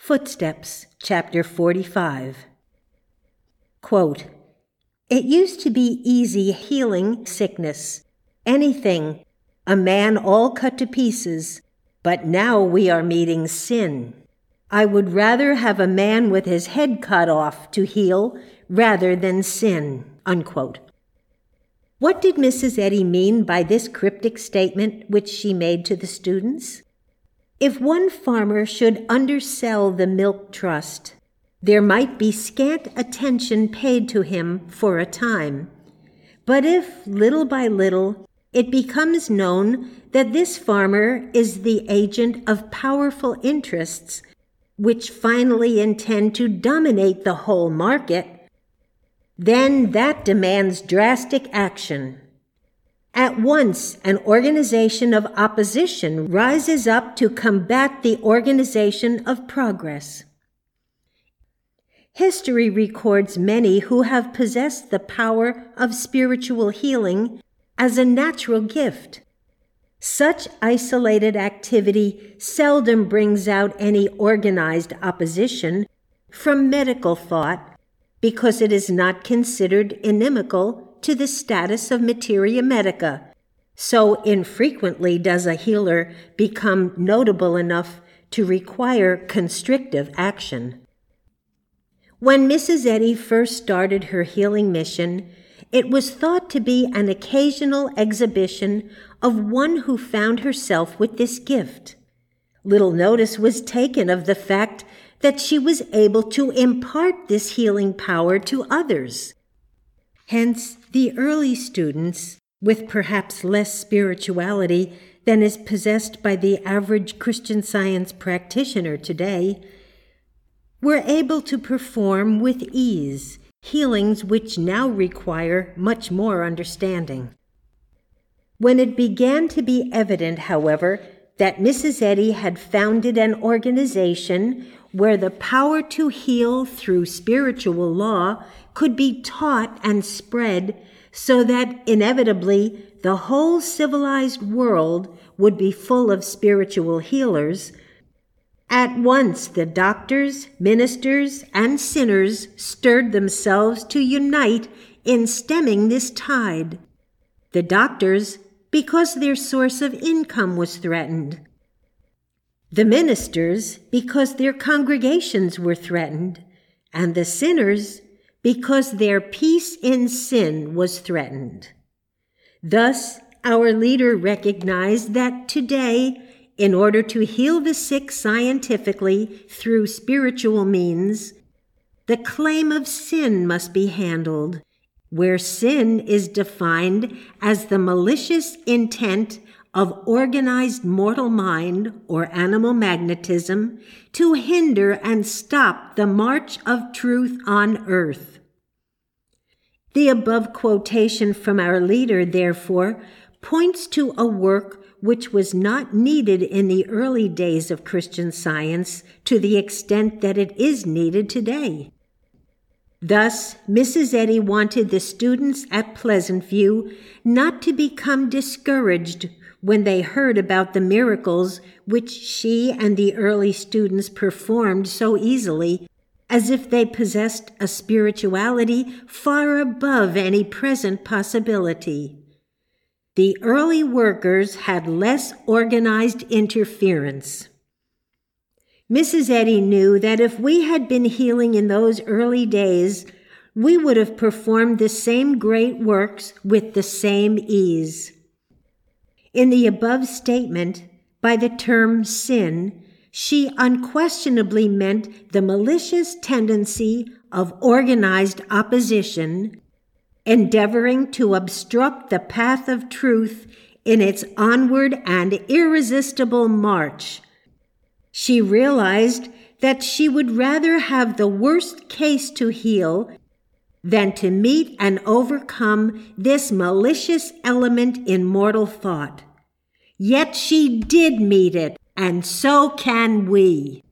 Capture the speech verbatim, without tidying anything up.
Footsteps, chapter forty-five. Quote, "It used to be easy healing sickness, anything, a man all cut to pieces, but now we are meeting sin. I would rather have a man with his head cut off to heal rather than sin." Unquote. What did Missus Eddy mean by this cryptic statement which she made to the students? If one farmer should undersell the milk trust, there might be scant attention paid to him for a time. But if, little by little, it becomes known that this farmer is the agent of powerful interests which finally intend to dominate the whole market, then that demands drastic action. At once, an organization of opposition rises up to combat the organization of progress. History records many who have possessed the power of spiritual healing as a natural gift. Such isolated activity seldom brings out any organized opposition from medical thought because it is not considered inimical to the status of materia medica. So infrequently does a healer become notable enough to require constrictive action. When Missus Eddy first started her healing mission, it was thought to be an occasional exhibition of one who found herself with this gift. Little notice was taken of the fact that she was able to impart this healing power to others. Hence, the early students, with perhaps less spirituality than is possessed by the average Christian Science practitioner today, were able to perform with ease healings which now require much more understanding. When it began to be evident, however, that Missus Eddy had founded an organization where the power to heal through spiritual law could be taught and spread so that inevitably the whole civilized world would be full of spiritual healers, at once the doctors, ministers, and sinners stirred themselves to unite in stemming this tide. The doctors, because their source of income was threatened. The ministers, because their congregations were threatened. And the sinners, because their peace in sin was threatened. Thus, our leader recognized that today, in order to heal the sick scientifically through spiritual means, the claim of sin must be handled, where sin is defined as the malicious intent of organized mortal mind or animal magnetism to hinder and stop the march of truth on earth. The above quotation from our leader, therefore, points to a work which was not needed in the early days of Christian Science to the extent that it is needed today. Thus, Missus Eddy wanted the students at Pleasant View not to become discouraged when they heard about the miracles which she and the early students performed so easily, as if they possessed a spirituality far above any present possibility. The early workers had less organized interference. Missus Eddy knew that if we had been healing in those early days, we would have performed the same great works with the same ease. In the above statement, by the term sin, she unquestionably meant the malicious tendency of organized opposition, endeavoring to obstruct the path of truth in its onward and irresistible march. She realized that she would rather have the worst case to heal than to meet and overcome this malicious element in mortal thought. Yet she did meet it, and so can we.